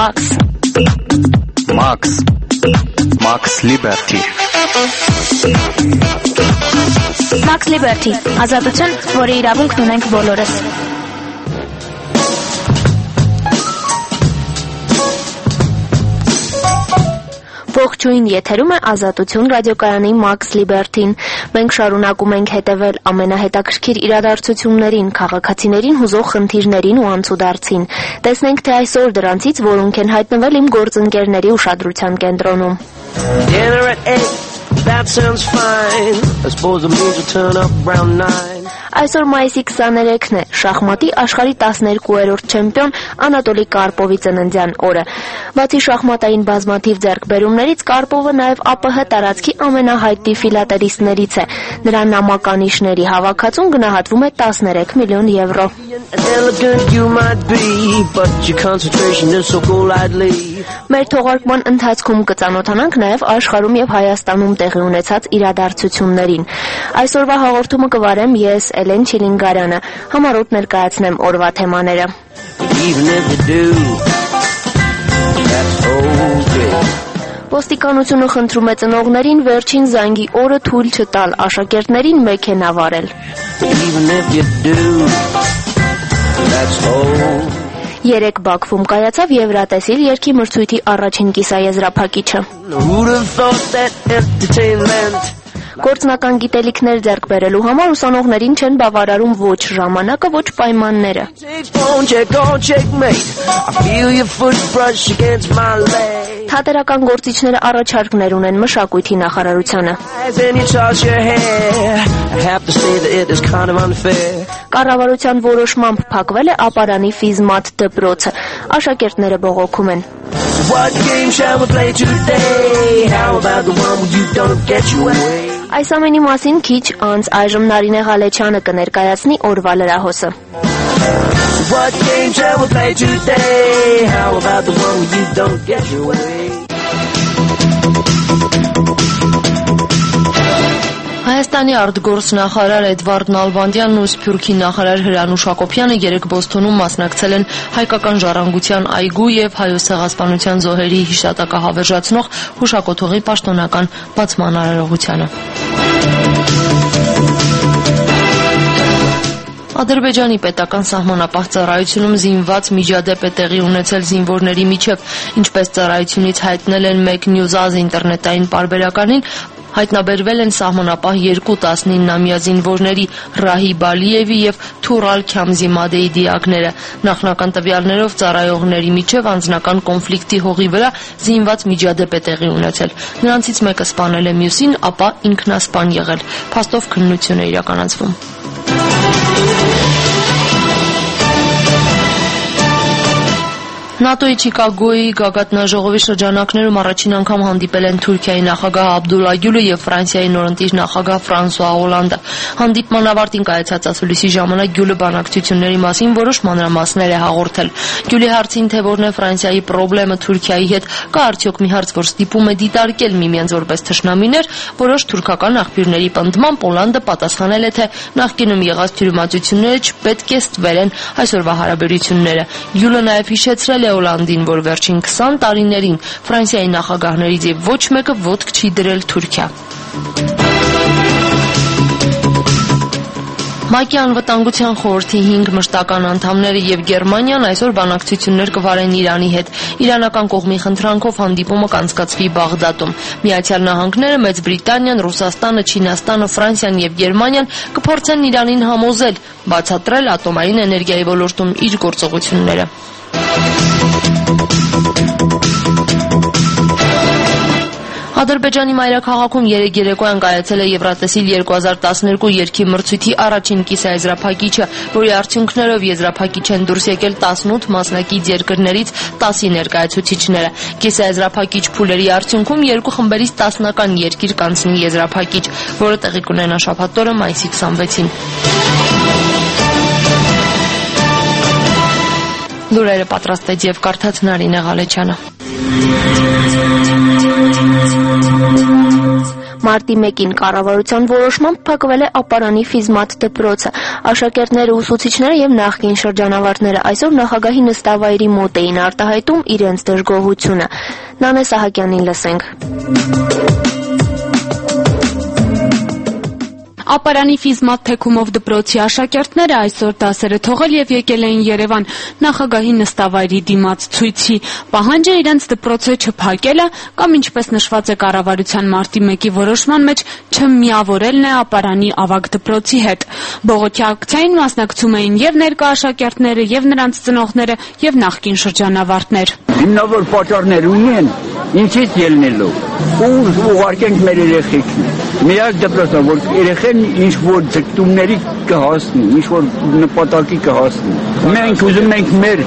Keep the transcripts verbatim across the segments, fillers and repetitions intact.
Max. Max. Max Liberty. Max Liberty. Ազատություն, որի իրավունքն ունենք բոլորս։ Ողջույն, եթերում է Ազատություն ռադիոկայանի Max Liberty-ն։ Մենք շարունակում ենք հետևել ամենահետաքրքիր իրադարձություններին, քաղաքացիներին հուզող խնդիրներին ու անցուդարձին։ Տեսնենք, թե այսօր դրանցից որոնք են հայտնվել իմ գործընկերների ուշադրության կենտրոնում։ That sounds fine. I suppose it means we'll turn up around nine. Այսօր մայիսի քսաներեքն է, շախմատի աշխարհի տասներկուերորդ չեմպիոն Անատոլի Կարպովի ծննդյան օրը։ Բացի շախմատային բազմաթիվ ձեռքբերումներից, Կարպովը նաև ԱՊՀ տարածքի ամենահայտնի ֆիլատելիստներից է։ Նրա նամականիշների հավաքածուն գնահատվում է տասներեք միլիոն եվրո։ Մեր թողարկման ընթացքում կծանոթանանք նաև աշխարհում եւ Հայաստանում տեղի ունեցած իրադարձություններին։ Այսօրվա հաղորդումը կվարեմ ես, Էլեն Չիլինգարյանը, համառոտ ներկայացնեմ օրվա թեմաները։ Ոստիկանությունը խնդրում է ծնողներին վերջին զանգի օրը թույլ չտալ աշակերտներին մեքենա վարել։ Երեկ Բաքվում կայացավ Եվրատեսիլ երգի մրցույթի առաջին կիսաեզրափակիչը։ Գործնական գիտելիքներ ձեռք բերելու համար ուսանողներին չեն բավարարում ոչ ժամանակը, ոչ պայմանները։ Թատերական գործիչները առաջարկներ ունեն մշակույթի նախարարությանը։ Կառավարության որոշմամբ փակվել է Ապարանի ֆիզմատ դպրոցը։ Աշակերտները բողոքում են։ Այս ամենի մասին քիչ անց այժմ Նարինե Ղալեչյանը կներկայացնի օրվա լրահոսը։ Հայաստանի արտգործնախարար Էդվարդ Նալբանդյանն ու Սփյուռքի նախարար Հրանուշ Հակոբյանը երեկ Բոստոնում մասնակցել են հայկական ժառանգության այգու եւ Հայոց ցեղասպանության զոհերի հիշատակը հավերժացնող հուշակոթողի պաշտոնական բացման արարողությանը։ Ադրբեջանի պետական սահմանապահ ծառայությունում զինված միջադեպ է տեղի ունեցել զինվորների միջև, ինչպես ծառայությունից հայտնել են մեկ News-Az ինտերնետային պարբերականին, հայտնաբերվել են սահմանապահ երկու տասնիննամյա զինվորների Ռահիբ Ալիևի եւ Թուրալ Քյամզիմադեի դիակները։ Նախնական տվյալներով ծառայողների միջև անձնական կոնֆլիկտի հողի վրա զինված միջադեպ է տեղի ունեցել։ Նրանցից մեկը սպանել է մյուսին, ապա ինքնասպան եղել։ Փաստով քննություն է իրականացվում։ ՆԱՏՕ-ի Չիկագոյի գագաթնաժողովի շրջանակներում առաջին անգամ հանդիպել են Թուրքիայի նախագահ Աբդուլլա Գյուլը եւ Ֆրանսիայի նորընտիր նախագահ Ֆրանսուଆ Օլանդը։ Հանդիպման ավարտին կայացած ասուլիսի ժամանակ Գյուլը բանակցությունների մասին որոշ մանրամասներ է հաղորդել։ Գյուլի հարցին, թե որն է Ֆրանսիայի խնդրեմը Թուրքիայի հետ, կա արդյոք մի հարց, որ ստիպում է դիտարկել միմյանց որպես թշնամիներ, որոշ թուրքական աղբյուրների պնդմամբ Օլանդը պատասխանել է, թե նախկինում եղած թյուրիմացությունները չպետք է ստվերեն այսօրվա հարաբերությունները։ Գյուլը նաեւ հիշեցրել Օլանդին, որ վերջին քսան տարիներին Ֆրանսիայի նախագահներից եւ ոչ մեկը ոտք չի դրել Թուրքիա։ ՄԱԿ-ի անվտանգության խորհրդի հինգ մշտական անդամները եւ Գերմանիան այսօր բանակցություններ կվարեն Իրանի հետ։ Իրանական կողմի խնդրանքով հանդիպումը կանցկացվի Բաղդադում։ Միացյալ Նահանգները, Մեծ Բրիտանիան, Ռուսաստանը, Չինաստանը, Ֆրանսիան եւ Գերմանիան կփորձեն Իրանին համոզել բացատրել ատոմային էներգիայի ոլորտում իր գործողությունները։ Ադրբեջանի մայրաքաղաքում երեկ երեկոյան կայացել է Եվրատեսիլ երկու հազար տասներկու երգի մրցույթի առաջին կիսաեզրափակիչը, որի արդյունքներով եզրափակիչ են դուրս եկել տասնութ մասնակից երկրներից տասի ներկայացուցիչները։ Կիսաեզրափակիչ փուլերի արդյունքում երկու խմբերից տասնական երկիր կանցնի եզրափակիչ, որը տեղի կունենա շաբաթ օրը մայիսի քսանվեցին։ Լուրերը պատրաստեց եւ կարդաց Նարինե Ղալեչյանը։ Մարտի մեկին կառավարության որոշմամբ փակվել է Ապարանի ֆիզմատ դպրոցը։ Աշակերտները, ուսուցիչները եւ նախկին շրջանավարտները այսօր նախագահի նստավայրի մոտ էին արտահայտում իրենց դժգոհությունը։ Նանե Սահակյանին լսենք։ Ապարանի ֆիզմատ թեքումով դպրոցի աշակերտները այսօր դասերը թողել եւ եկել էին Երևան նախագահի նստավայրի դիմաց ցույցի։ Պահանջը իրենց դպրոցը չփակելը կամ ինչպես նշված է կառավարության մարտի մեկի որոշման մեջ չմիավորելն է Ապարանի ավագ դպրոցի հետ։ Բողոքի ակցիային մասնակցում էին եւ ներկա աշակերտները, եւ նրանց ծնողները, եւ նախկին շրջանավարտներ։ Հիմնավոր պատճառներ ունեն, ինչից ելնելով։ Ու ուղարկենք մեր երեխեքին։ Միակ դպրոցը, որ երեխեն ինչ որ ձգտումների կհասնի, ինչ որ նպատակի կհասնի։ Մենք ուզում ենք մեր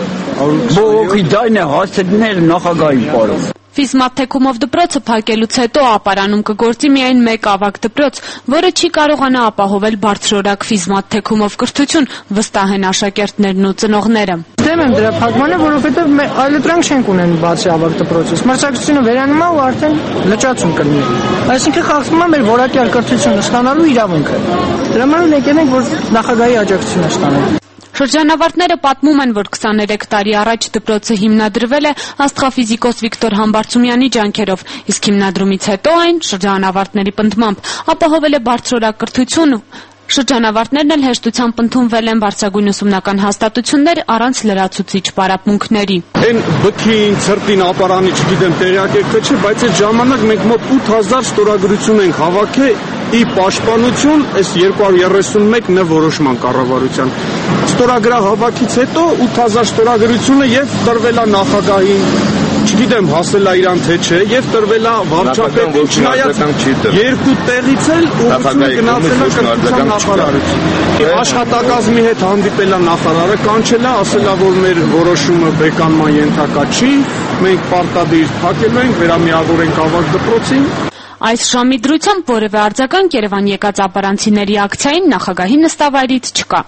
բողոքի ձայնը հասցնել նախագահին պարոն։ Ֆիզմատ թեքումով դպրոցը փակելուց հետո Ապարանում կգործի միայն մեկ ավագ դպրոց, որը չի կարողանա ապահովել բարձրորակ ֆիզմատ թեքումով կրթություն, վստահ են աշակերտներն ու ծնողները։ Դեմ եմ դրա փակմանը, որովհետև այլընտրանք չենք ունեն բացի ավագ դպրոցից։ Մրցակցությունը վերանում է ու արդեն լճացում կլինի։ Այսինքն խախտվում է մեր որակյալ կրթությունը ստանալու իրավունքը։ Դրա համար եկել ենք, որ նախագահի աջակցությունը ստանանք։ Շրջանավարտները պատմում են, որ քսաներեք տարի առաջ դպրոցը հիմնադրվել է աստղաֆիզիկոս Վիկտոր Համբարձումյանի ջանքերով, իսկ հիմնադրումից հետո այն շրջանավարտների պնդմամբ ապահովել է բարձրորակ կրթություն։ Շրջանավարտներն էլ հեշտությամբ ընդունվել են բարձրագույն ուսումնական հաստատություններ առանց լրացուցիչ պարապմունքների։ Այն բքին, ցրտին, Ապարանի, չգիտեմ, տեղյակ եք թե չէ, բայց այդ ժամանակ մենք մոտ ութ հազար ստորագրություն ենք հավաքել ի պաշտպանություն այս երկու հարյուր երեսունմեկ ն որոշման կառավարության։ Ստորագրահավաքից հետո ութ հազար ստորագրությունը եւ տրվել է նախագահին, չգիտեմ հասել է իրան թե չէ, եւ տրվել է վարչապետին, չնայած երկու տեղից էլ ուղղությունը գնացել է կրթության նախարարություն։ Աշխատակազմի հետ հանդիպել է նախարարը, կանչել է, ասել է, որ մեր որոշումը բեկանման ենթակա չի, մենք պարտադիր փակելու ենք, վերամիավորենք ավագ դպրոցին։ Այս ժամի դրությամբ որևէ արձագանք Երևան եկած ապարանցիների ակցիային նախագահի նստավայրից չկա։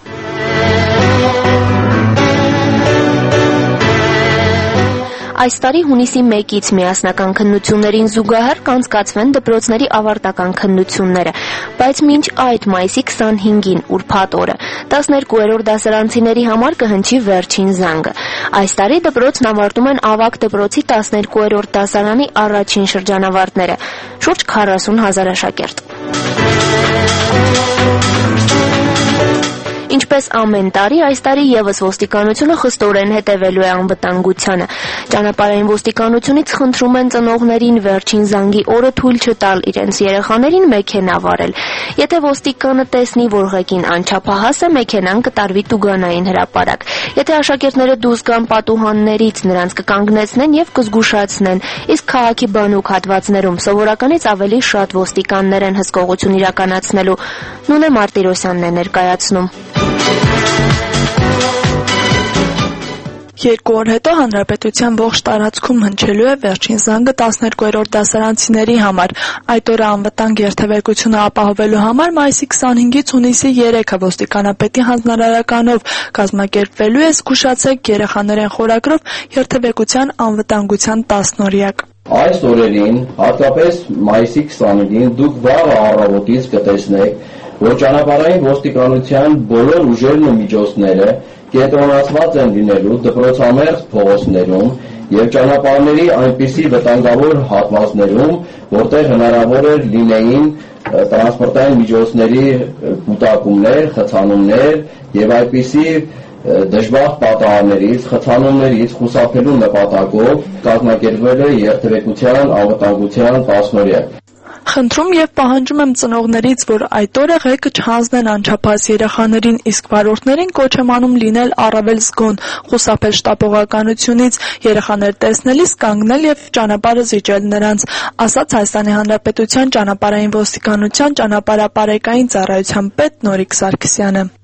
Այս տարի հունիսի մեկից միասնական քննություններին զուգահեռ կանցկացվեն դպրոցների ավարտական քննությունները, բայց մինչ այդ մայիսի քսանհինգին ուրբաթ օրը տասներկուերորդ դասարանցիների համար կհնչի վերջին զանգը։ Այս տարի դպրոցն ավարտում են ավագ դպրոցի տասներկուերորդ դասարանի առաջին շրջանավարտները, շուրջ քառասուն հազար աշակերտ։ Ինչպես ամեն տարի, այս տարի եւս ոստիկանությունը խստորեն հետևելու է անվտանգությանը։ Ճանապարհային ոստիկանությունից խնդրում են ծնողներին վերջին զանգի օրը թույլ չտալ իրենց երեխաներին մեքենա վարել։ Եթե ոստիկանը տեսնի, որ ղեկին անչափահաս է, մեքենան կտարվի տուգանային հրապարակ։ Եթե աշակերտները դուրս գան պատուհաններից, նրանց կկանգնեցնեն եւ կզգուշացնեն, իսկ քաղաքի բանուկ հատվածներում սովորականից ավելի շատ ոստիկաններ են հսկողություն իրականացնելու։ Նունե Մարտիրոսյանն է ներկայացնում։ Երկու օր հետո հանրապետության ողջ տարածքում հնչելու է վերջին զանգը տասներկուերորդ դասարանցիների համար։ Այդ օրը անվտանգ երթևեկությունը ապահովելու համար մայիսի քսանհինգից հունիսի երեքը ոստիկանապետի հանձնարարականով կազմակերպվելու է «Զգուշացեք երեխաներեն» խորագրով երթևեկության անվտանգության տասնօրյակ։ Այս օրերին, հատկապես մայիսի քսանհինգին, դուք վաղը առավոտից կտեսնեք, որ ճանապարհային ոստիկանության բոլոր ուժերն ու միջոցները կենտրոնացված են լինելու դպրոցամերձ փողոցներում եւ ճանապարհների այնպիսի վտանգավոր հատվածներում, որտեղ հնարավոր է լինեին տրանսպորտային միջոցների կուտակումներ, խցանումներ եւ այնպիսի դժվար պատահարներից, խցանումներից խուսափելու նպատակով կազմակերպվել է երթևեկության անվտանգության տասնօրյակ։ Խնդրում եւ պահանջում եմ ծնողներից, որ այդ օրը ղեկը չհանձնեն անչափահաս երեխաներին, իսկ վարորդներին կոչ եմ անում լինել առավել զգոն, խուսափել շտապողականությունից, երեխաներ տեսնելիս կանգնել եւ ճանապարհը զիջել նրանց, ասաց Հայաստանի Հանրապետության ճանապարհային ոստիկանության ճանապարհապարեկային ծառայության պետ Նորիկ Սարգսյանը։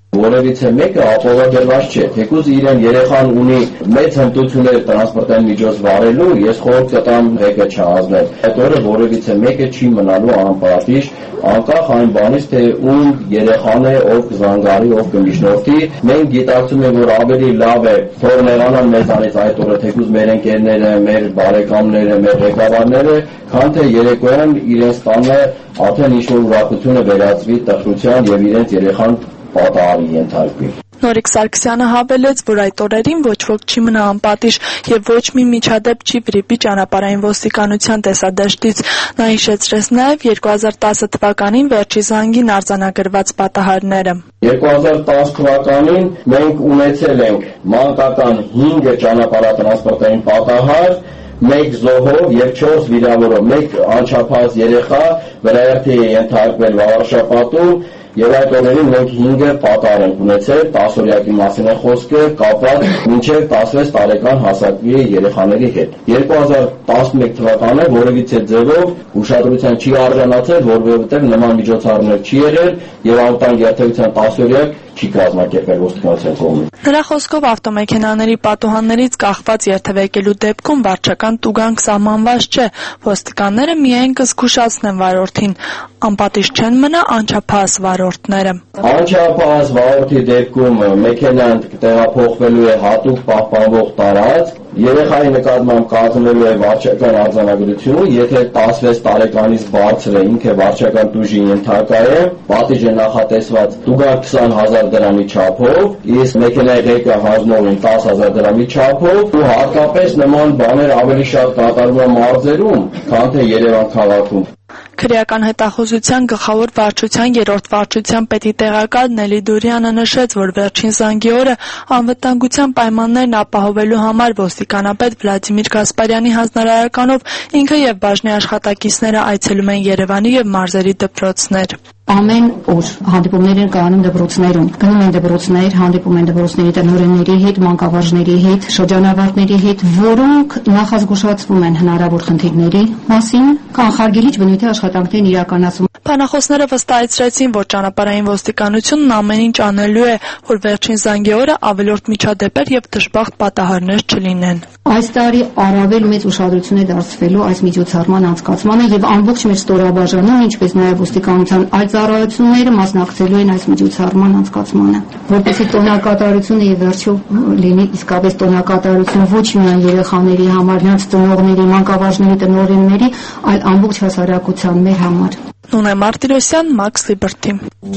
Որևիցե մեկը ապահովագրված չէ, թեկուզ իրեն երեխան ունի մեծ հմտություններ տրանսպորտային միջոց վարելու, ես խորհուրդ կտամ ղեկը չհանձնել։ Այդ օրը որևիցե մեկը չի մնալու անպատիժ, անկախ այն բանից, թե ում երեխան է, ով կզանգարի, ով կմիջնորդի։ Մենք գիտակցում ենք, որ ավելի լավ է թող նեղանան մեզանից այդ օրը, թեկուզ մեր ընկերները, մեր բարեկամները, մեր ղեկավարները, քան թե երեկոյան իրենց տանը արդեն ինչ-որ ուրախությունը վերածվի տխրության եւ իրենց երեխան պատահարի ենթարկվի։ Նորիկ Սարգսյանը հավելեց, որ այդ օրերին ոչ ոք չի մնա անպատիժ եւ ոչ մի միջադեպ չի վրիպի ճանապարհային ոստիկանության տեսադաշտից։ Նա հիշեցրեց նաեւ երկու հազար տասը թվականին վերջի զանգին արձանագրված պատահարները։ երկու հազար տասը թվականին մենք ունեցել ենք մանկական հինգ ճանապարհատրանսպորտային պատահար, մեկ զոհով եւ չորս վիրավորով, մեկ անչափահաս երեխա վրայերթի է ենթարկվել վարշապատում եւ այդ օրերին մենք հինգ պատահար ենք ունեցել, տասօրյակի մասին է խոսքը, կապված մինչեւ տասնվեց տարեկան հասակի երեխաների հետ։ երկու հազար տասնմեկ թվականը որևիցե ձևով ուշադրության չի արժանացել, որովհետեւ նման միջոցառումներ չի եղել եւ անվտանգ երթևեկության տասօրյակ չի կազմակերպել ոստիկանության կողմից։ Նրա խոսքով ավտոմեքենաների պատուհաններից կախված երթևեկելու դեպքում վարչական տուգանք սահմանված չէ, ոստիկանները միայն կզգուշացնեն վարորդին, անպատիժ չեն մնա անչափահաս վարորդները։ Անչափահաս վարորդի դեպքում մեքենան տեղափոխվելու է հատուկ պահպանվող տարածք, երեխայի նկատմամբ կազմելու է վարչական արձանագրությունը, եթե տասնվեց տարեկանից բարձր է, ինքը վարչական տուժի ենթակա է, պատիժը նախատեսված տուգանք քսան հազար դրամի չափով, իսկ մեքենայի ղեկը հանձնող են տասը հազար դրամի չափով, ու հատկապես նման բաներ ավելի շատ կատարվում են մարզերում, քան թե Երևան քաղաքում։ Քրեական հետախուզության գլխավոր վարչության երրորդ վարչության պետի տեղակալ Նելի Դուրյանը նշեց, որ վերջին զանգի օրը անվտանգության պայմաններն ապահովելու համար ոստիկանապետ Վլադիմիր Գասպարյանի հանձնարարականով ինքը եւ բաժնի աշխատակիցները այցելում են Երևանի եւ մարզերի դպրոցներ։ Ամեն օր հանդիպումներ են կայանում դպրոցներում, գնում են դպրոցներ, հանդիպում են դպրոցների տնօրենների հետ, մանկավարժների հետ, շրջանավարտների հետ, որոնք նախազգուշացվում են հնարավոր խնդիրների մասին, կանխարգելիչ բնույթի աշխատանքներն իրականացում։ Բանախոսները վստահեցրեցին, որ ճանապարհային ոստիկանությունն ամեն ինչ անելու է, որ վերջին զանգի օրը ավելորդ միջադեպեր եւ դժբախտ պատահարներ չլինեն։ Այս տարի առավել մեծ ուշադրություն է դարձվելու այս միջոցառման անցկացմանը եւ ամբողջ մեր ստորաբաժանում, ինչպես նաեւ ոստիկանության այլ ծառայությունները մասնակցելու են այս միջոցառման անցկացմանը, որպեսզի տոնակատարությունը եւ վերջո լինի իսկապես տոնակատարություն ոչ միայն երեխաների համար, նրանց ծնողների, մանկավարժների, տնօրենների, այլ ամբողջ հասարակության մեր համար։ Նունե Մարտիրոսյան, Max Liberty։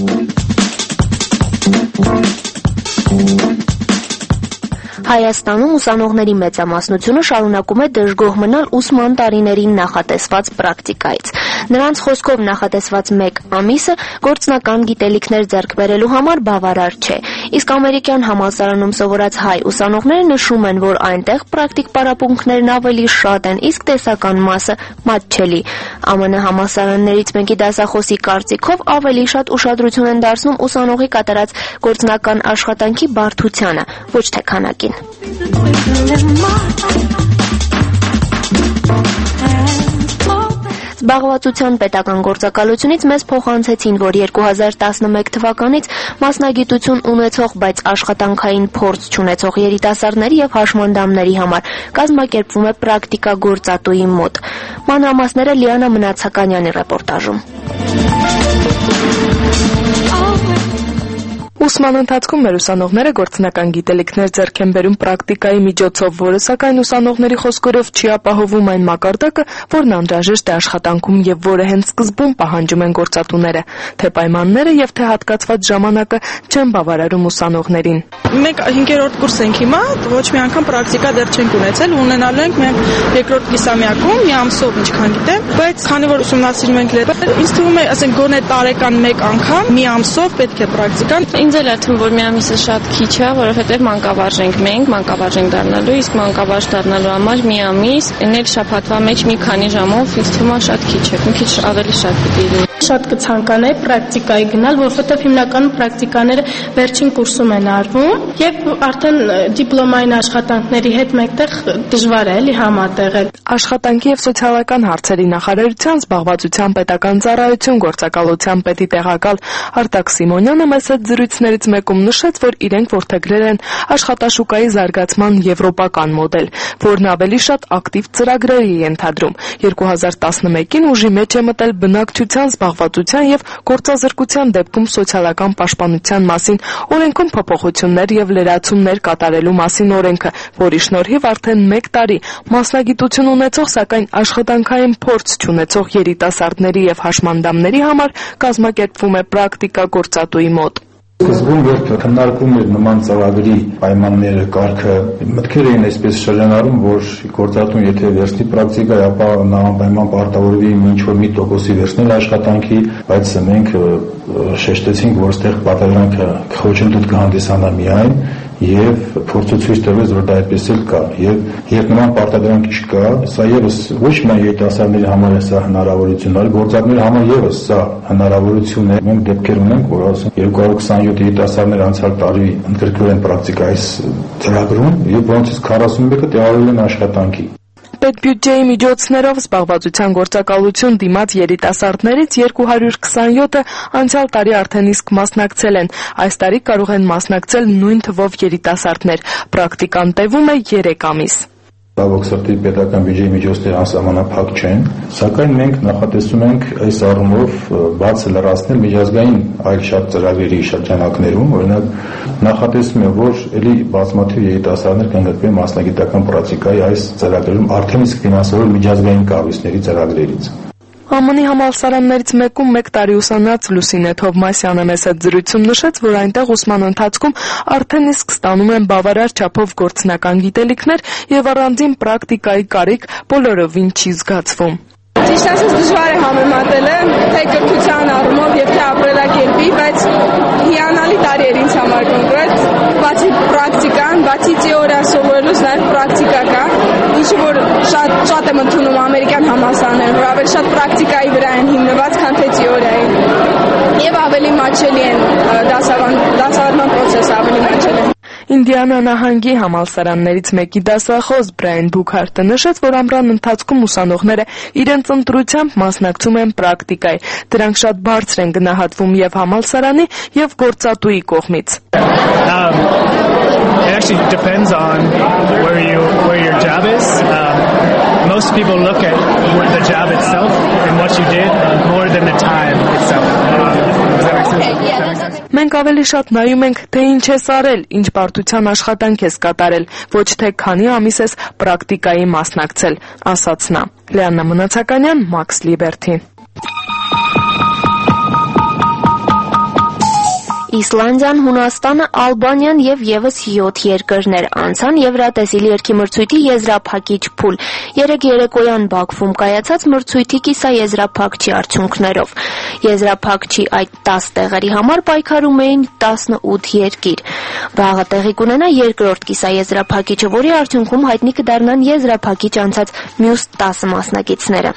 Հայաստանում ուսանողների մեծամասնությունը շարունակում է դժգոհ մնալ ուսման տարիներին նախատեսված պրակտիկայից։ Նրանց խոսքով նախատեսված մեկ ամիսը գործնական գիտելիքներ ձեռք բերելու համար բավարար չէ։ Իսկ ամերիկյան համալսարանում սովորած հայ ուսանողները նշում են, որ այնտեղ պրակտիկ պարապմունքներն ավելի շատ են, իսկ տեսական մասը մատչելի։ ԱՄՆ համալսարաններից մեկի դասախոսի կարծիքով ավելի շատ ուշադրություն են դարձնում ուսանողի կատարած գործնական աշխատանքի բարդությանը, ոչ թե քանակին։ Զբաղվածության պետական գործակալությունից մեզ փոխանցեցին, որ երկու հազար տասնմեկ թվականից մասնագիտություն ունեցող, բայց աշխատանքային փորձ չունեցող երիտասարդների եւ հաշմանդամների համար կազմակերպվում է պրակտիկա գործատուի մոտ։ Մանրամասները Լիանա Մնացականյանի ռեպորտաժում։ Ուսման ընթացքում մեր ուսանողները գործնական գիտելիքներ ձեռք են բերում պրակտիկայի միջոցով, որը սակայն ուսանողների խոսքերով չի ապահովում այն մակարդակը, որն անհրաժեշտ է աշխատանքում եւ որը հենց սկզբում պահանջում են գործատուները, թե պայմանները եւ թե հատկացված ժամանակը չեն բավարարում ուսանողներին։ Մենք հինգերորդ կուրս ենք հիմա, ոչ մի անգամ պրակտիկա դեռ չենք ունեցել, ունենալու ենք մենք երկրորդ կիսամյակում, մի ամսով ինչքան գիտեմ, բայց քանի որ ուսումնասիրում ենք լեզու, ինձ թվում է, ասենք գոնե տարեկան մեկ անգամ, մի ամսով պետք է պրակտիկան։ Ինձ էլ է թվում, որ մի ամիսը շատ քիչ է, որովհետև մանկավարժ ենք մենք, մանկավարժ ենք դառնալու, իսկ մանկավարժ դառնալու համար մի ամիս, ընդ շաբաթվա մեջ մի քանի ժամով, ինձ թվում է շատ քիչ է, մի քիչ ավելի շատ պիտի լինի։ Շատ կցանկանայի պրակտիկայի գնալ, որովհետև հիմնականում պրակտիկաները վերջին կուրսում են արվում եւ արդեն դիպլոմային աշխատանքների հետ մեկտեղ դժվար է էլի համատեղել։ Աշխատանքի եւ սոցիալական հարցերի նախարարության զբաղվածության պետական ծառայություն գործակալության պետի տեղակալ Արտակ Սիմոնյանը մեծ զրույցներ գործընկերություններից մեկում նշեց, որ իրենք որդեգրել են աշխատաշուկայի զարգացման եվրոպական մոդել, որն ավելի շատ ակտիվ ծրագրերի է ենթադրում։ երկու հազար տասնմեկին ուժի մեջ է մտել բնակչության զբաղվածության եւ գործազրկության դեպքում սոցիալական պաշտպանության մասին օրենքում փոփոխություններ եւ լրացումներ կատարելու մասին օրենքը, որի շնորհիվ արդեն մեկ տարի մասնագիտություն ունեցող, սակայն աշխատանքային փորձ չունեցող երիտասարդների եւ հաշմանդամների համար կազմակերպվում է պրակտիկա գործատուի մոտ։ Սկզբում երբ քննարկվում էր նման ծրագրի պայմանները, կարգը, մտքեր էին այսպես շրջանառում, որ գործատուն եթե վերցնի պրակտիկա, ապա նա անպայման պարտավորվի ինչ-որ մի տոկոսի վերցնել աշխատանքի, բայց մենք շեշտեցինք, որ այստեղ պատերազմը խոչընդոտ կհանդիսանա միայն եւ փորձը ցույց տվեց, որ դա այդպես էլ կա եւ երբ նման պարտադրանք չկա, սա եւս ոչ միայն երիտասարդների համար է սա հնարավորություն, այլ գործատների համար եւս սա հնարավորություն է։ Մենք դեպքեր ունենք, որ ասենք երկու հազար քսաներորդ երիտասարդներ անցյալ տարի ընդգրկվել են պրակտիկա այս ծրագրում եւ որոնցից քառասունմեկը տեղավորվել են աշխատանքի։ Պետբյուջեի միջոցներով զբաղվածության գործակալություն դիմաց երիտասարդներից երկու հարյուր քսանյոթը անցյալ տարի արդեն իսկ մասնակցել են։ Այս տարի կարող են մասնակցել նույն թվով երիտասարդներ։ Պրակտիկան տևում է երեք ամիս։ Ցավոք սրտի պետական բյուջեի միջոցները անսահմանափակ չեն, սակայն մենք նախատեսում ենք այս առումով բաց լրացնել միջազգային այլ շատ ծրագրերի շրջանակներում, օրինակ նախատեսում է, որ ելի բազմաթիվ երիտասարդներ կընդգրկվեն մասնագիտական պրակտիկայի այս ծրագրերում արդեն իսկ ֆինանսավորել միջազգային կառույցների ծրագրերից։ Է Մ Ն-ի համալսարաններից մեկում մեկ տարի ուսանած Լուսինե Թովմասյանը մեծ հետ զրույցում նշեց, որ այնտեղ ուսման ընթացքում արդեն իսկ ստանում են բավարար չափով գործնական գիտելիքներ եւ առանձին պրակտիկայի կարիք բոլորովին չի զգացվում։ Ճիշտ ասած դժվար է համեմատել թե կրթության առումով եւ թե ապրելակերպի, բայց հիանալի տարի էր ինձ համար կոնկրետ, բացի պրակտիկան, բացի թեորիա սովորելուց նաեւ պրակտիկա կա, ինչը որ շատ շատ եմ ընդունում ամերիկյան համալսարանները, որ ավելի շատ պրակտիկայի վրա են հիմնված, քան թե թեորիայի։ Եվ ավելի մատչելի են դասավանդման process-ը ավելի մատչելի է։ Ինդիանա նահանգի համալսարաններից մեկի դասախոս Բրայան Բուքհարտը նշեց, որ ամռան ընթացքում ուսանողները իրենց ընտրությամբ մասնակցում են պրակտիկայի։ Դրանք շատ բարձր են գնահատվում եւ համալսարանի եւ գործատուի կողմից։ It actually depends on where you where your job is. Um, most people look at the job itself and what you did more than the time itself. Does that make sense? Okay, yeah, that makes sense. Մենք ավելի շատ նայում ենք, թե ինչ ես արել, ինչ բարդության աշխատանք ես կատարել, ոչ թե քանի ամիս ես պրակտիկայի մասնակցել, ասաց նա։ Լեաննա Մնացականյան, Max Liberty։ Իսլանդիան, Հունաստանը, Ալբանիան եւ եւս յոթ երկրներ անցան Եվրատեսիլ երգի մրցույթի եզրափակիչ փուլ։ Երեկ երեկոյան Բաքվում կայացած մրցույթի կիսաեզրափակչի արդյունքներով եզրափակչի այդ տասը տեղերի համար պայքարում էին տասնութ երկիր։ Վաղը տեղի կունենա երկրորդ կիսաեզրափակիչը, որի արդյունքում հայտնի կդառնան եզրափակիչ անցած մյուս տասը մասնակիցները։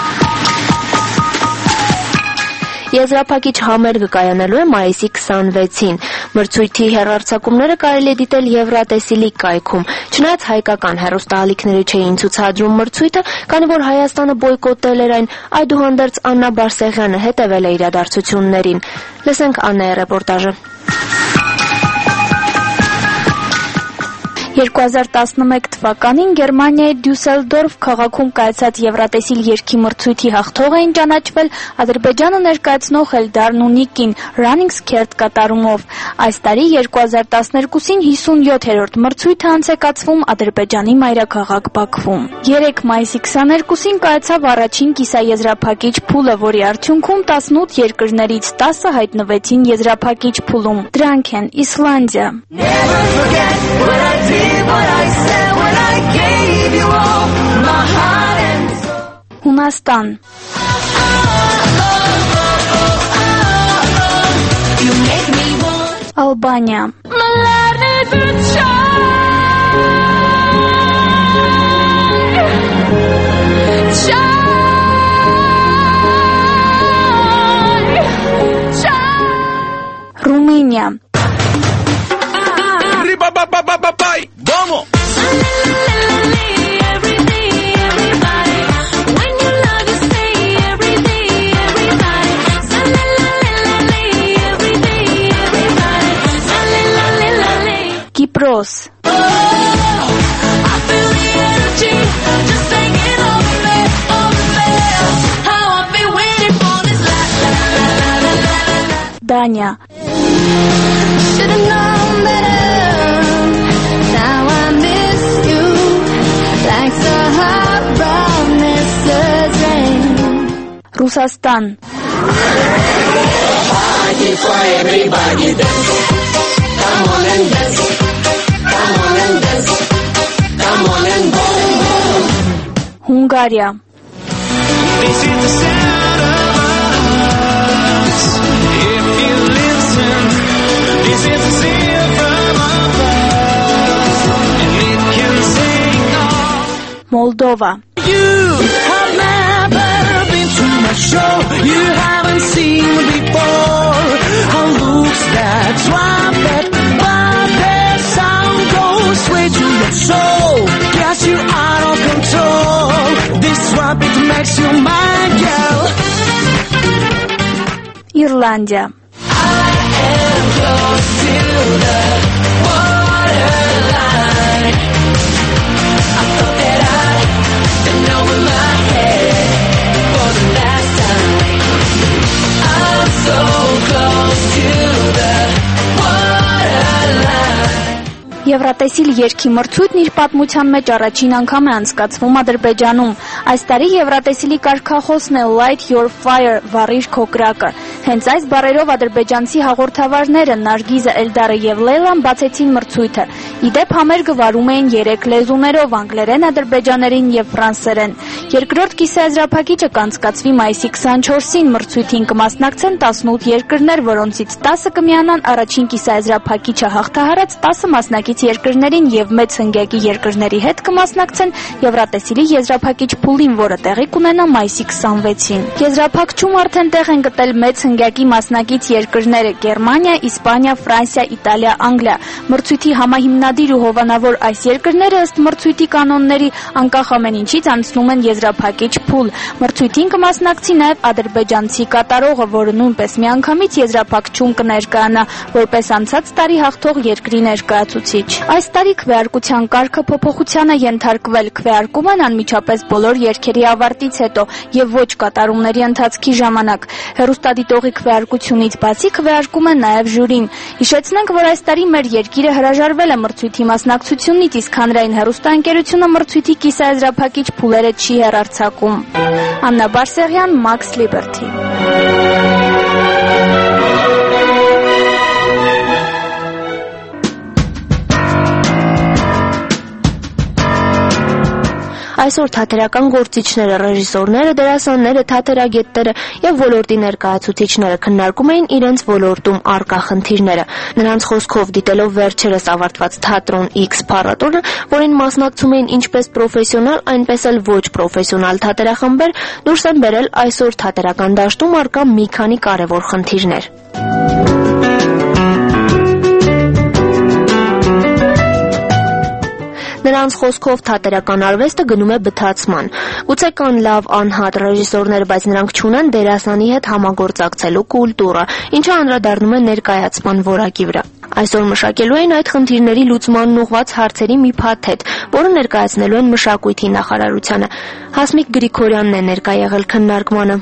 Եզրափակիչ համերգը կայանալու է մայիսի քսանվեցին։ Մրցույթի հեռարձակումները կարելի է դիտել Եվրատեսիլի կայքում։ Չնայած հայկական հեռուստաալիքները չէին ցուցադրում մրցույթը, քանի որ Հայաստանը բոյկոտել էր այն, այդուհանդերձ Աննա Բարսեղյանը հետևել է իրադարձություններին։ Լսենք Աննայի ռեպորտաժը։ երկու հազար տասնմեկ թվականին Գերմանիայի Դյուսելդորֆ քաղաքում կայացած Եվրատեսիլ երգի մրցույթի հաղթող էին ճանաչվել Ադրբեջանը ներկայացնող Էլդար Նունիկին Running Scared կատարումով։ Այս տարի երկու հազար տասներկուսին հիսունյոթերորդ մրցույթը անցեկացվում Ադրբեջանի մայրաքաղաք Բաքվում։ երեք մայիսի քսաներկուսին կայացավ առաջին կիսաեզրափակիչ փուլը, որի արդյունքում տասնութ երկրներից տասը հայտնվեցին եզրափակիչ փուլում։ Դրանք են Իսլանդիա, What I said when I gave you all my heart and soul. Հունաստան, You make me want Ալբանիա, my light to shine, shine, shine. Ռումինիա, Vamos! Cross. Danya. Rusastan. Hungaria. Moldova. Show you haven't seen before. How looks that trumpet, but their sound goes straight to your soul. Guess you out of control. This trumpet makes you mad, girl. Irlandia. I am close to the borderline. I thought that I didn't know in my head for the last time. I'm so close to the borderline. Եվրատեսիլ երգի մրցույթն իր պատմության մեջ առաջին անգամ է անցկացվում Ադրբեջանում։ Այս տարի Եվրատեսիլի կարգախոսն է Light Your Fire, վառիր քո կրակը։ Հենց այս բառերով ադրբեջանցի հաղորդավարները Նարգիզը, Էլդարը եւ Լեյլան բացեցին մրցույթը։ Իդեպ համերգը վարում էին երեք լեզուներով՝ անգլերեն, ադրբեջաներեն եւ ֆրանսերեն։ Երկրորդ կիսաեզրափակիչը կանցկացվի մայիսի քսաներկուսին։ Մրցույթին կմասնակցեն տասնութ երկրներ, որոնցից տասը կմիանան առաջին կիսաեզրափակիչը հաղթահարած տասը մասնակից երկրներին եւ մեծ հնգյակի երկրների հետ կմասնակցեն Եվրատեսիլի եզրափակիչ փուլին, որը տեղի կունենա մայիսի քսանվեցին։ Եզրափակչում արդեն տեղ են գտել մեծ հնգյակի մասնակից երկրները՝ Գերմանիա, Իսպանիա, Ֆրանսիա, Իտալիա, Անգլիա։ Մրցույթի համահիմնադիր ու հովանավոր այս երկրները ըստ մրցույթի կանոնների անկախ ամեն ինչից անցնում են եզրափակիչ փուլ։ Մրցույթին կմասնակցի նաեւ ադրբեջանցի կատարողը, որը նույնպես միանգամից եզրափակչում կներկայանա որպես անցած տարի հաղթող երկրի ներկայացուցիչ։ Այս տարի քվեարկության կարգը փոփոխության է ենթարկվել։ Քվեարկում են անմիջապես բոլոր երգերի ավարտից հետո եւ ոչ կատարումների ընթացքի ժամանակ։ Հեռուստադիտողի քվեարկությունից բացի քվեարկում է նաեւ ժյուրին։ Հիշեցնենք, որ այս տարի մեր երկիրը հրաժարվել է մրցույթի մասնակցությունից, իսկ հանրային հեռուստաընկերությունը մրցույթի կիսաեզրափակիչ փուլերը չի հեռարձակում։ Աննա Բարսեղյան, Max Liberty։ Այսօր թատերական գործիչները, ռեժիսորները, դերասանները, թատերագետները եւ ոլորտի ներկայացուցիչները քննարկում էին իրենց ոլորտում առկա խնդիրները։ Նրանց խոսքով, դիտելով վերջերս ավարտված Թատրոն X փառատոնը, որին մասնակցում էին ինչպես պրոֆեսիոնալ, այնպես էլ ոչ պրոֆեսիոնալ թատերախմբեր, դուրս են բերել այսօր թատերական դաշտում առկա մի քանի կարևոր խնդիրներ։ Նրանց խոսքով թատերական արվեստը գնում է բթացման։ Գուցե կան լավ անհատ ռեժիսորներ, բայց նրանք չունեն դերասանի հետ համագործակցելու կուլտուրա, ինչը անդրադառնում է ներկայացման որակի վրա։ Այսօր մշակելու են այդ խնդիրների լուծմանն ուղղված հարցերի մի փաթեթ, որը ներկայացնելու են Մշակույթի նախարարությանը։ Հասմիկ Գրիգորյանն է ներկա եղել քննարկմանը։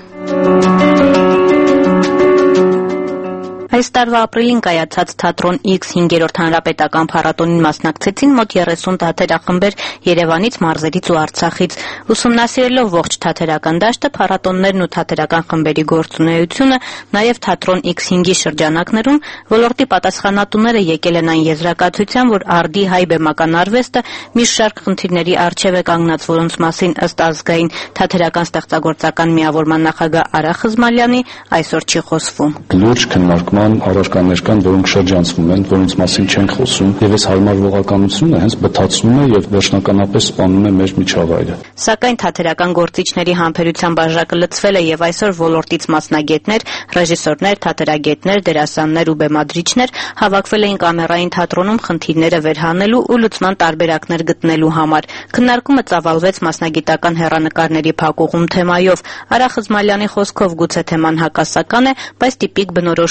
Այս տարվա ապրիլին կայացած Թատրոն X հինգերորդ հանրապետական փառատոնին մասնակցեցին մոտ երեսուն թատերախմբեր Երևանից, մարզերից ու Արցախից։ Ուսումնասիրելով ողջ թատերական դաշտը, փառատոններն ու թատերական խմբերի գործունեությունը, նաև Թատրոն X հինգի շրջանակներում ոլորտի պատասխանատուները եկել են այն եզրակացության, որ արդի հայ բեմական արվեստը մի շարք խնդիրների առջև է կանգնած, որոնց մասին ըստ ազգային թատերական ստեղծագործական միավորման նախագահ Արա Խզմալյանի այսօր չի խոսվում։ Լուրջ քննարկման առարկաներ կան, որոնք շրջանցվում են, որոնց մասին չենք խոսում, եւ այս հարմարվողականությունը հենց բթացնում է եւ վերջնականապես սպանում է մեր միջավայրը։ Սակայն թատերական գործիչների համբերության բաժակը լցվել է եւ այսօր ոլորտից մասնագետներ, ռեժիսորներ, թատերագետներ, դերասաններ ու բեմադրիչներ հավաքվել էին կամերային թատրոնում խնդիրները վերհանելու ու լուծման տարբերակներ գտնելու համար։ Քննարկումը ծավալվեց մասնագիտական հեռանկարների փակուղում թեմայով։ Արա Խզմալյանի խոսքով գուցե թեման հակասական է, բայց տիպիկ բնորոշում է մեր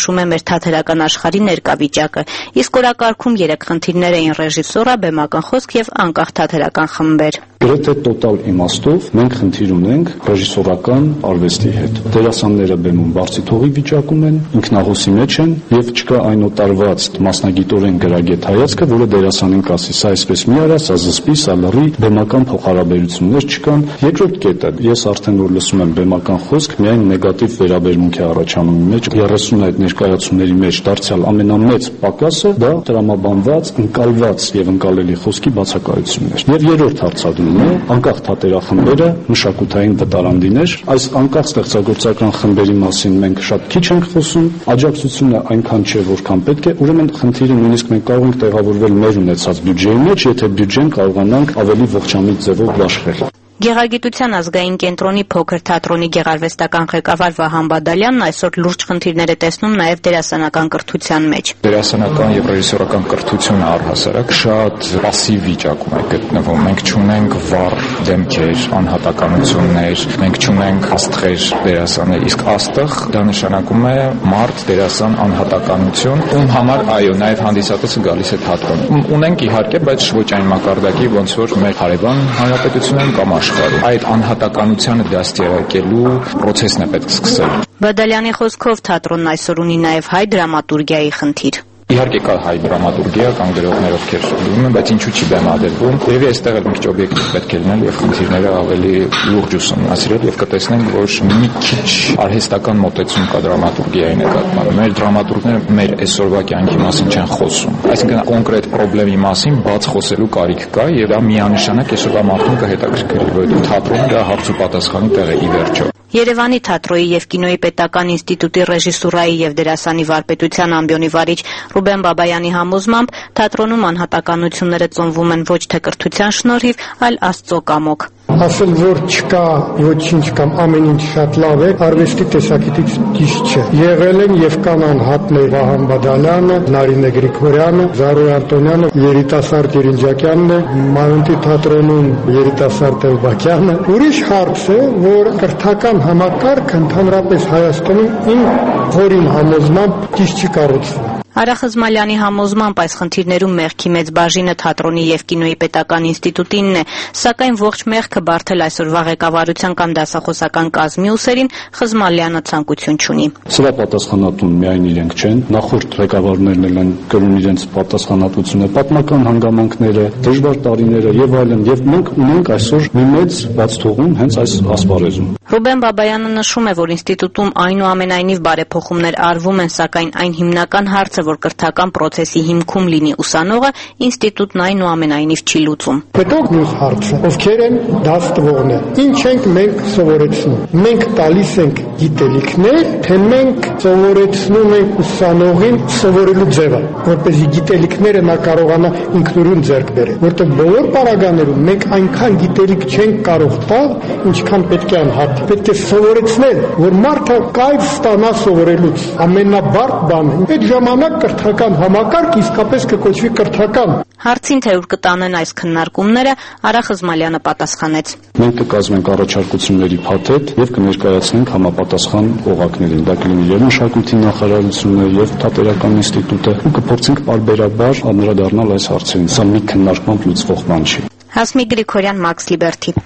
թատերական աշխարհի ներկա վիճակը։ Իսկ օրակարգում երեք խնդիրներ էին՝ ռեժիսորա, բեմական խոսք եւ անկախ թատերական խմբեր։ Գրեթե տոտալ իմաստով մենք խնդիր ունենք ռեժիսորական արվեստի հետ։ Դերասանները բեմում բարձիթողի վիճակում են, ինքնահոսի մեջ են եւ չկա այն օտարված մասնագիտորեն գրագետ հայացքը, որը դերասանին կասի՝ սա այսպես մի արա, սա զսպի, սա լռի, բեմական փոխհարաբերություններ չկան։ Երկրորդ կետը, ես արդեն որ լսում եմ բեմական խոսք, միայն նեգատիվ վերաբերմունք է առաջանում իմ մեջ։ երեսուն այդ ներկայացումների մեջ դարձյալ ամենամեծ պակասը դա տրամաբանված, ընկալված եւ ընկալելի խոսքի բացակայությունն էր։ Եվ երրորդ հարցադրումը անկախ թատերախմբերը մշակութային վտարանդիներ, այս անկախ ստեղծագործական խմբերի մասին մենք շատ քիչ ենք խոսում, աջակցությունը այնքան չէ, որքան պետք է, ուրեմն խնդիրը նույնիսկ մենք կարող ենք տեղավորվել մեր ունեցած բյուջեի մեջ, եթե բյուջեն կարողանանք ավելի ողջամիտ ձևով բաշխել։ Գեղագիտության ազգային կենտրոնի փոքր թատրոնի գեղարվեստական ղեկավար Վահան Բադալյանն այսօր լուրջ խնդիրներ է տեսնում նաև դերասանական կրթության մեջ։ Դերասանական եւ ռեժիսորական կրթությունը առհասարակ շատ պասիվ վիճակում է գտնվում։ Մենք չունենք վառ դեմքեր, անհատականություններ, մենք չունենք աստղեր դերասաններ, իսկ աստղ դա նշանակում է մարդ, դերասան, անհատականություն, ում համար այո, նաև հանդիսատեսը գալիս է թատրոն։ Ունենք իհարկե, բայց ոչ այն մակարդակի, ոնց որ մեր հարևան հանրապետությունում կամ այդ անհատականությանը դաստիարակելու process-ն է պետք սկսել։ Բադալյանի խոսքով թատրոնն այսօր ունի նաև հայ դրամատուրգիայի խնդիր։ Իհարկե կա հայ դրամատուրգիա կամ գրողներ, ովքեր շփվում են, բայց ինչու չի բեմադրվում։ Եվ այստեղ էլ մի քիչ օբյեկտիվ պետք է լինել եւ խնդիրները ավելի լուրջ ուսումնասիրել եւ կտեսնենք, որ մի քիչ արհեստական մոտեցում կա դրամատուրգիայի նկատմամբ։ Մեր դրամատուրգները մեր այսօրվա կյանքի մասին չեն խոսում։ Այսինքն կոնկրետ խնդրի մասին բաց խոսելու կարիք կա եւ դա միանշանակ այսօրվա մարդուն կհետաքրքրի, որովհետեւ թատրոնը դա հարց ու պատասխանի տեղ է ի վերջո։ Երևանի թատրոյի եւ կինոյի պետական ինստիտուտի ռեժիսուրայի եւ դերասանի վարպետության ամբիոնի վարիչ Ռուբեն Բաբայանի համոզմամբ թատրոնում անհատականությունները ծնվում են ոչ թե կրթության շնորհիվ, այլ Աստծո կամոք։ Ասել, որ չկա ոչինչ կամ ամեն ինչ շատ լավ է, արվեստի տեսակետից ճիշտ չէ։ Եղել են եւ կան անհատներ Վահան Բադալյանը, Նարինե Գրիգորյանը, Զարուհի Անտոնյանը, երիտասարդ Երինջակյանն է, Մանուտի թատրոնում երիտասարդ Էլբակյանը։ Ուրիշ հարց է, որ կրթական համակարգը ընդհանրապես Հայաստանում ին խորին համոզմամբ ճիշտ չի կառուցվում։ Արա Խզմալյանի համոզմամբ այս խնդիրներում մեղքի մեծ բաժինը թատրոնի եւ կինոյի պետական ինստիտուտինն է, սակայն ողջ մեղքը բարթել այսօրվա ղեկավարության կամ դասախոսական կազմի ուսերին Խզմալյանը ցանկություն չունի։ Սրա պատասխանատուն միայն իրենք չեն, նախորդ ղեկավարներն էլ են կրում իրենց պատասխանատվությունը, պատմական հանգամանքները, դժվար տարիները եւ այլն, եւ մենք ունենք այսօր մի մեծ բացթողում հենց այս ասպարեզում։ Ռուբեն Բաբայանը նշում է, որ ինստիտուտում այնուամենայնիվ բարեփոխումներ արվում են, սակայն այն հիմնական հարցը, որ կրթական process-ի հիմքում լինի ուսանողը, ինստիտուտն այնուամենայնիվ չի լուծում։ Հետո մյուս հարցը, ովքեր են դաս տվողները։ Ինչ ենք մենք սովորեցնում։ Մենք տալիս ենք գիտելիքներ, թե մենք սովորեցնում ենք ուսանողին սովորելու ձևը, որպեսզի գիտելիքները նա կարողանա ինքնուրույն ձեռք բերել։ Որտեղ բոլոր պարագաներում մենք այնքան գիտելիք չենք կարող տալ, ինչքան պետք է անհատ։ Պետք է սովորեցնել, որ մարդը կայֆ ստանա սովորելուց։ Ամենաբարդ բանը այդ ժամանակ կրթական համակարգ իսկապես կկոչվի կրթական։ Հարցին թե ուր կտանեն այս քննարկումները, Արա Խզմալյանը պատասխանեց։ Մենք կկազմենք առաջարկությունների փաթեթ եւ կներկայացնենք համապատասխան օղակներին։ Դա կլինի եւ մշակույթի նախարարությունը եւ թատերական ինստիտուտը, ու կփորձենք պարբերաբար անդրադառնալ այս հարցերին։ Սա մի քննարկմամբ լուծվող բան չի։ Հասմիկ Գրիգորյան, Max Liberty։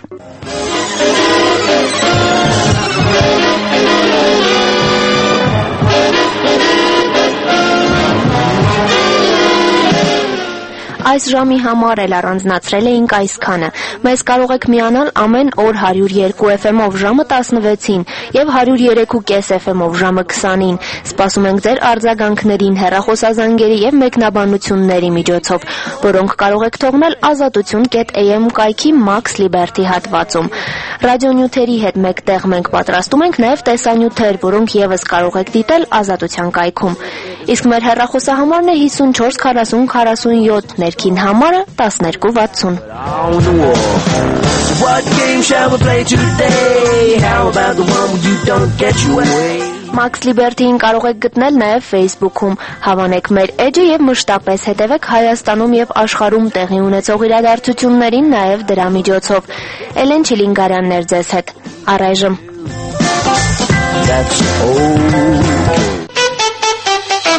Այս ժամի համար էլ առանձնացրել էինք այսքանը։ Մեզ կարող եք միանալ ամեն օր հարյուր երկու էֆ էմ-ով ժամը տասնվեցին եւ հարյուր երեք ու կես էֆ էմ-ով ժամը քսանին։ Սպասում ենք ձեր արձագանքներին հեռախոսազանգերի եւ մեկնաբանությունների միջոցով, որոնք կարող եք թողնել ազատություն կետ էյ էմ կայքի Max Liberty հատվածում։ Ռադիոնյութերի հետ մեկտեղ մենք պատրաստում ենք նաեւ տեսանյութեր, որոնք եւս կարող եք դիտել Ազատության կայքում։ Իսկ մեր հեռախոսահամարն է հիսունչորս քառասուն քառասունյոթ, ներքին համարը տասներկու վաթսուն։ Max Liberty-ին կարող եք գտնել նաև Facebook-ում։ Հավանեք մեր էջը եւ մշտապես հետևեք Հայաստանում եւ աշխարհում տեղի ունեցող իրադարձություններին նաև դրա միջոցով։ Էլեն Չիլինգարյանն էր ձեզ հետ։ Առայժմ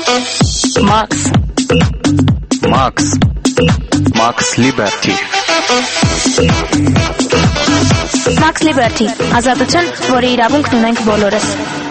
Max Max Max Liberty Max Liberty ազատություն, որի իրավունքն ունենք բոլորս